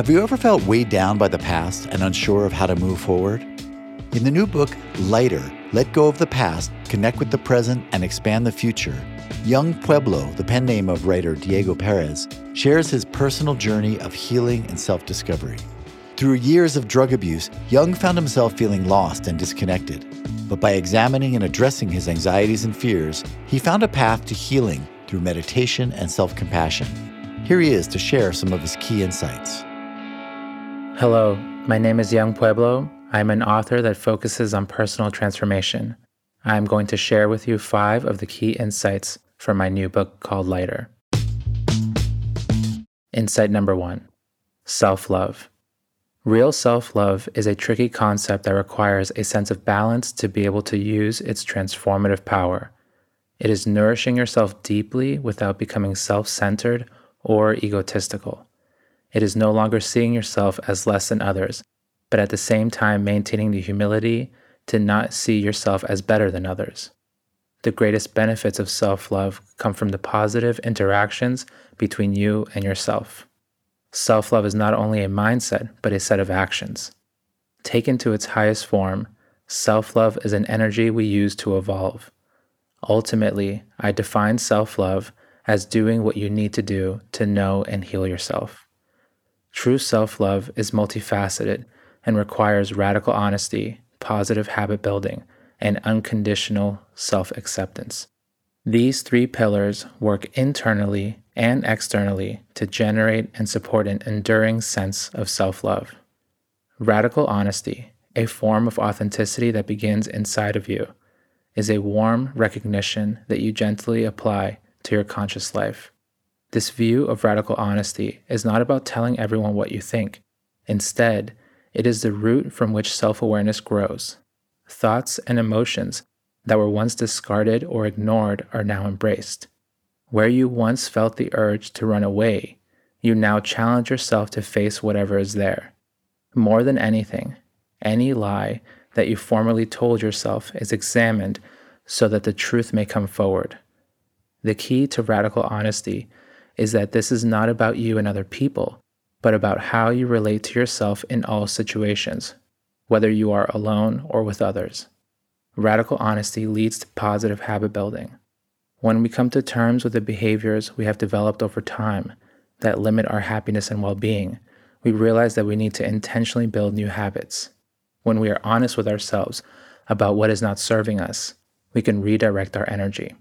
Have you ever felt weighed down by the past and unsure of how to move forward? In the new book, Lighter, Let Go of the Past, Connect with the Present, and Expand the Future, Young Pueblo, the pen name of writer Diego Perez, shares his personal journey of healing and self-discovery. Through years of drug abuse, Young found himself feeling lost and disconnected. But by examining and addressing his anxieties and fears, he found a path to healing through meditation and self-compassion. Here he is to share some of his key insights. Hello, my name is Young Pueblo. I'm an author that focuses on personal transformation. I'm going to share with you 5 of the key insights from my new book called Lighter. Insight number 1, self-love. Real self-love is a tricky concept that requires a sense of balance to be able to use its transformative power. It is nourishing yourself deeply without becoming self-centered or egotistical. It is no longer seeing yourself as less than others, but at the same time maintaining the humility to not see yourself as better than others. The greatest benefits of self-love come from the positive interactions between you and yourself. Self-love is not only a mindset, but a set of actions. Taken to its highest form, self-love is an energy we use to evolve. Ultimately, I define self-love as doing what you need to do to know and heal yourself. True self-love is multifaceted and requires radical honesty, positive habit building, and unconditional self-acceptance. These 3 pillars work internally and externally to generate and support an enduring sense of self-love. Radical honesty, a form of authenticity that begins inside of you, is a warm recognition that you gently apply to your conscious life. This view of radical honesty is not about telling everyone what you think. Instead, it is the root from which self-awareness grows. Thoughts and emotions that were once discarded or ignored are now embraced. Where you once felt the urge to run away, you now challenge yourself to face whatever is there. More than anything, any lie that you formerly told yourself is examined so that the truth may come forward. The key to radical honesty is that this is not about you and other people, but about how you relate to yourself in all situations, whether you are alone or with others. Radical honesty leads to positive habit building. When we come to terms with the behaviors we have developed over time that limit our happiness and well-being, we realize that we need to intentionally build new habits. When we are honest with ourselves about what is not serving us, we can redirect our energy.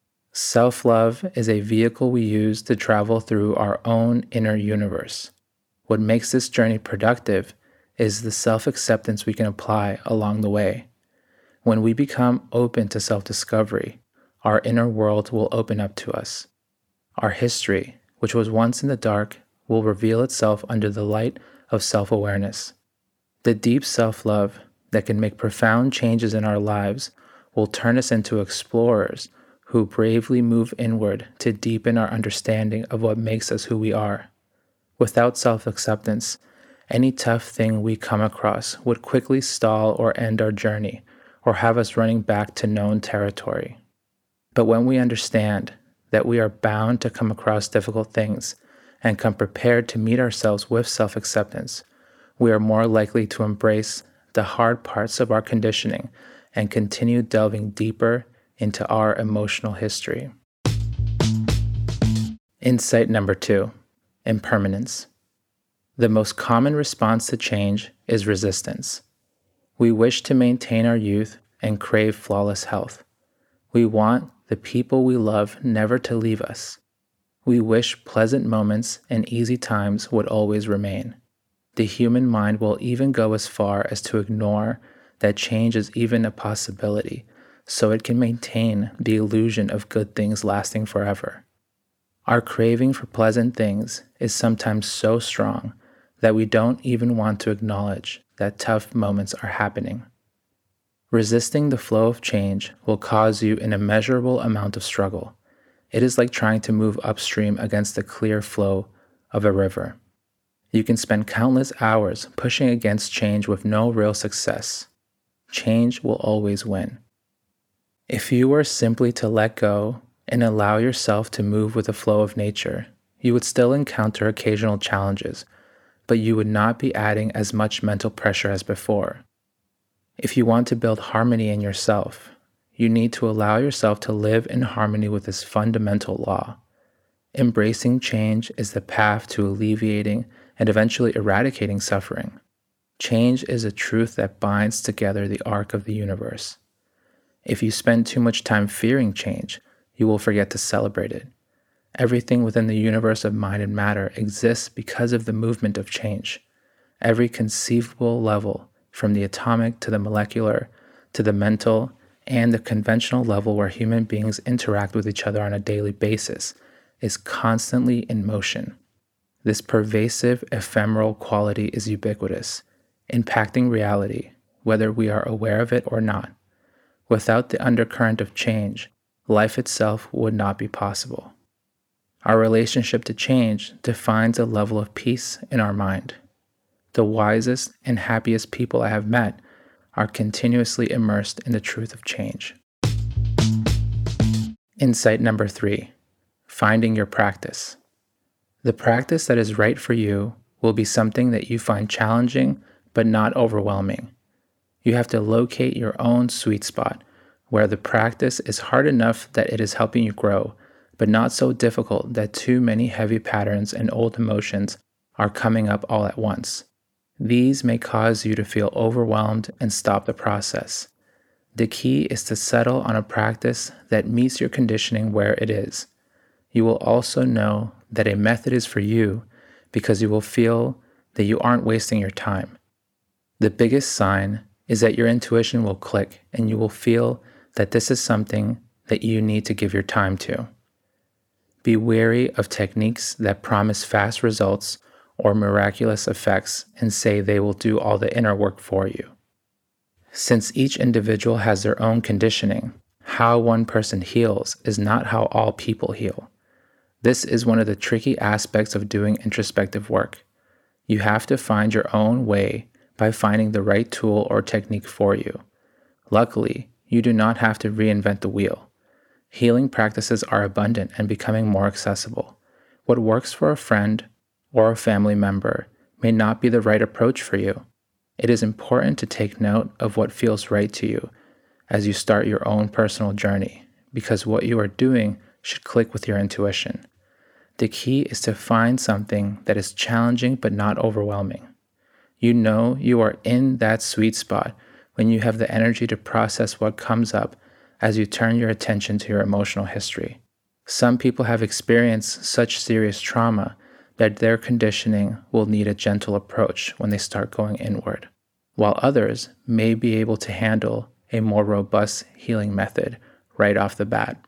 Self-love is a vehicle we use to travel through our own inner universe. What makes this journey productive is the self-acceptance we can apply along the way. When we become open to self-discovery, our inner world will open up to us. Our history, which was once in the dark, will reveal itself under the light of self-awareness. The deep self-love that can make profound changes in our lives will turn us into explorers who bravely move inward to deepen our understanding of what makes us who we are. Without self-acceptance, any tough thing we come across would quickly stall or end our journey, or have us running back to known territory. But when we understand that we are bound to come across difficult things and come prepared to meet ourselves with self-acceptance, we are more likely to embrace the hard parts of our conditioning and continue delving deeper into our emotional history. Insight number 2, impermanence. The most common response to change is resistance. We wish to maintain our youth and crave flawless health. We want the people we love never to leave us. We wish pleasant moments and easy times would always remain. The human mind will even go as far as to ignore that change is even a possibility, so it can maintain the illusion of good things lasting forever. Our craving for pleasant things is sometimes so strong that we don't even want to acknowledge that tough moments are happening. Resisting the flow of change will cause you an immeasurable amount of struggle. It is like trying to move upstream against the clear flow of a river. You can spend countless hours pushing against change with no real success. Change will always win. If you were simply to let go and allow yourself to move with the flow of nature, you would still encounter occasional challenges, but you would not be adding as much mental pressure as before. If you want to build harmony in yourself, you need to allow yourself to live in harmony with this fundamental law. Embracing change is the path to alleviating and eventually eradicating suffering. Change is a truth that binds together the arc of the universe. If you spend too much time fearing change, you will forget to celebrate it. Everything within the universe of mind and matter exists because of the movement of change. Every conceivable level, from the atomic to the molecular, to the mental, and the conventional level where human beings interact with each other on a daily basis, is constantly in motion. This pervasive, ephemeral quality is ubiquitous, impacting reality, whether we are aware of it or not. Without the undercurrent of change, life itself would not be possible. Our relationship to change defines a level of peace in our mind. The wisest and happiest people I have met are continuously immersed in the truth of change. Insight number 3. Finding your practice. The practice that is right for you will be something that you find challenging but not overwhelming. You have to locate your own sweet spot where the practice is hard enough that it is helping you grow, but not so difficult that too many heavy patterns and old emotions are coming up all at once. These may cause you to feel overwhelmed and stop the process. The key is to settle on a practice that meets your conditioning where it is. You will also know that a method is for you because you will feel that you aren't wasting your time. The biggest sign is that your intuition will click and you will feel that this is something that you need to give your time to. Be wary of techniques that promise fast results or miraculous effects and say they will do all the inner work for you. Since each individual has their own conditioning, how one person heals is not how all people heal. This is one of the tricky aspects of doing introspective work. You have to find your own way by finding the right tool or technique for you. Luckily, you do not have to reinvent the wheel. Healing practices are abundant and becoming more accessible. What works for a friend or a family member may not be the right approach for you. It is important to take note of what feels right to you as you start your own personal journey, because what you are doing should click with your intuition. The key is to find something that is challenging but not overwhelming. You know you are in that sweet spot when you have the energy to process what comes up as you turn your attention to your emotional history. Some people have experienced such serious trauma that their conditioning will need a gentle approach when they start going inward, while others may be able to handle a more robust healing method right off the bat.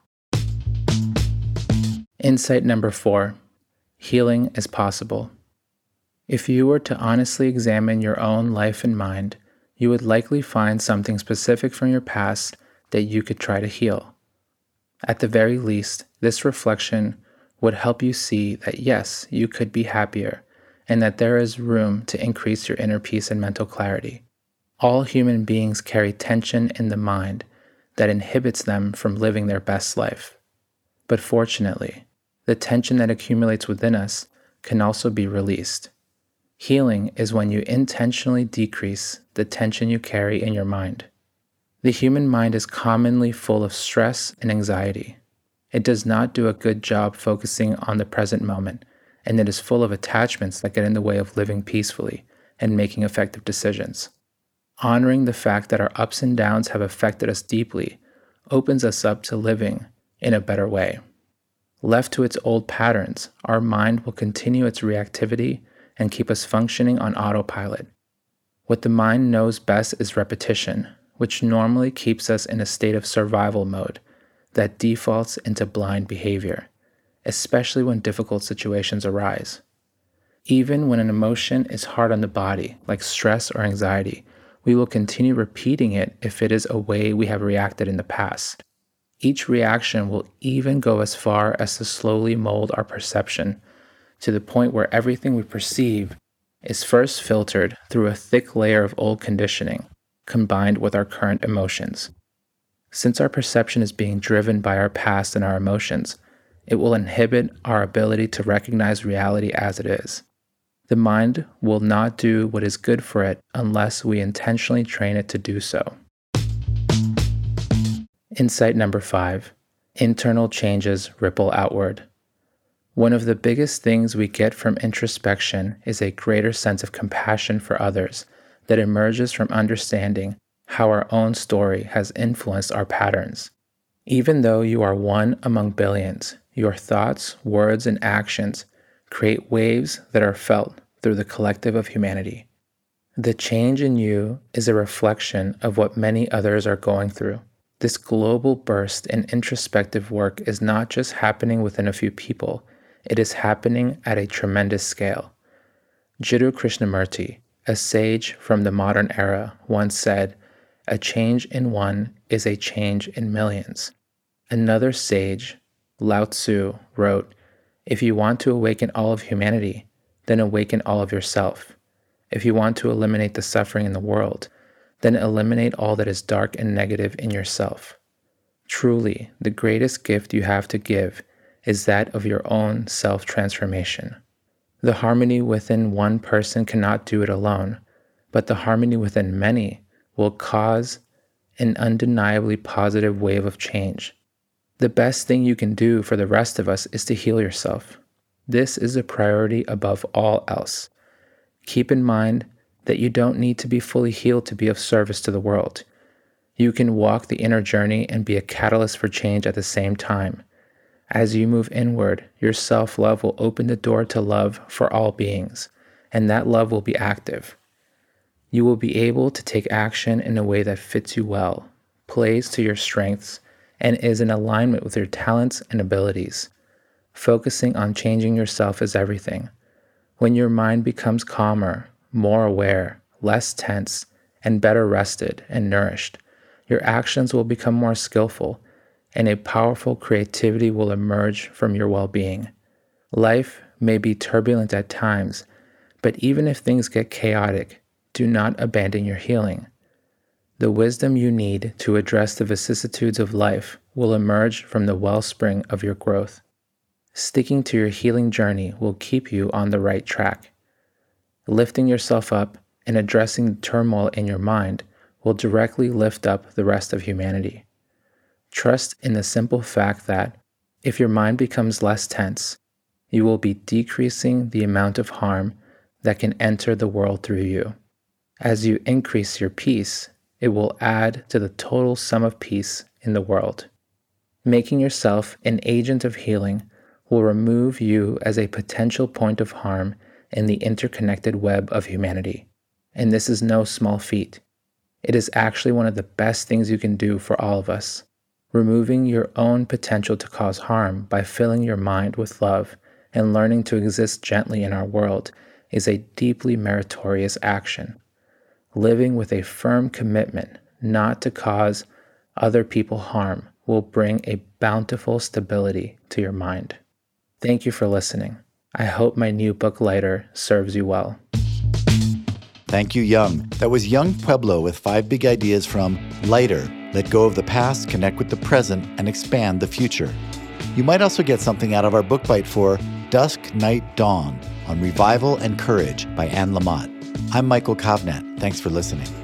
Insight number 4. Healing is possible. If you were to honestly examine your own life and mind, you would likely find something specific from your past that you could try to heal. At the very least, this reflection would help you see that yes, you could be happier, and that there is room to increase your inner peace and mental clarity. All human beings carry tension in the mind that inhibits them from living their best life. But fortunately, the tension that accumulates within us can also be released. Healing is when you intentionally decrease the tension you carry in your mind. The human mind is commonly full of stress and anxiety. It does not do a good job focusing on the present moment, and it is full of attachments that get in the way of living peacefully and making effective decisions. Honoring the fact that our ups and downs have affected us deeply opens us up to living in a better way. Left to its old patterns, our mind will continue its reactivity and keep us functioning on autopilot. What the mind knows best is repetition, which normally keeps us in a state of survival mode that defaults into blind behavior, especially when difficult situations arise. Even when an emotion is hard on the body, like stress or anxiety, we will continue repeating it if it is a way we have reacted in the past. Each reaction will even go as far as to slowly mold our perception to the point where everything we perceive is first filtered through a thick layer of old conditioning, combined with our current emotions. Since our perception is being driven by our past and our emotions, it will inhibit our ability to recognize reality as it is. The mind will not do what is good for it unless we intentionally train it to do so. Insight number 5. Internal changes ripple outward. One of the biggest things we get from introspection is a greater sense of compassion for others that emerges from understanding how our own story has influenced our patterns. Even though you are one among billions, your thoughts, words, and actions create waves that are felt through the collective of humanity. The change in you is a reflection of what many others are going through. This global burst in introspective work is not just happening within a few people, it is happening at a tremendous scale. Jiddu Krishnamurti, a sage from the modern era, once said, "A change in one is a change in millions." Another sage, Lao Tzu, wrote, "If you want to awaken all of humanity, then awaken all of yourself. If you want to eliminate the suffering in the world, then eliminate all that is dark and negative in yourself." Truly, the greatest gift you have to give is that of your own self-transformation. The harmony within one person cannot do it alone, but the harmony within many will cause an undeniably positive wave of change. The best thing you can do for the rest of us is to heal yourself. This is a priority above all else. Keep in mind that you don't need to be fully healed to be of service to the world. You can walk the inner journey and be a catalyst for change at the same time. As you move inward, your self-love will open the door to love for all beings, and that love will be active. You will be able to take action in a way that fits you well, plays to your strengths, and is in alignment with your talents and abilities. Focusing on changing yourself is everything. When your mind becomes calmer, more aware, less tense, and better rested and nourished, your actions will become more skillful, and a powerful creativity will emerge from your well-being. Life may be turbulent at times, but even if things get chaotic, do not abandon your healing. The wisdom you need to address the vicissitudes of life will emerge from the wellspring of your growth. Sticking to your healing journey will keep you on the right track. Lifting yourself up and addressing the turmoil in your mind will directly lift up the rest of humanity. Trust in the simple fact that if your mind becomes less tense, you will be decreasing the amount of harm that can enter the world through you. As you increase your peace, it will add to the total sum of peace in the world. Making yourself an agent of healing will remove you as a potential point of harm in the interconnected web of humanity. And this is no small feat. It is actually one of the best things you can do for all of us. Removing your own potential to cause harm by filling your mind with love and learning to exist gently in our world is a deeply meritorious action. Living with a firm commitment not to cause other people harm will bring a bountiful stability to your mind. Thank you for listening. I hope my new book, Lighter, serves you well. Thank you, Young. That was Young Pueblo with 5 big ideas from Lighter, Let Go of the Past, Connect with the Present, and Expand the Future. You might also get something out of our book bite for Dusk, Night, Dawn on Revival and Courage by Anne Lamott. I'm Michael Kovnat. Thanks for listening.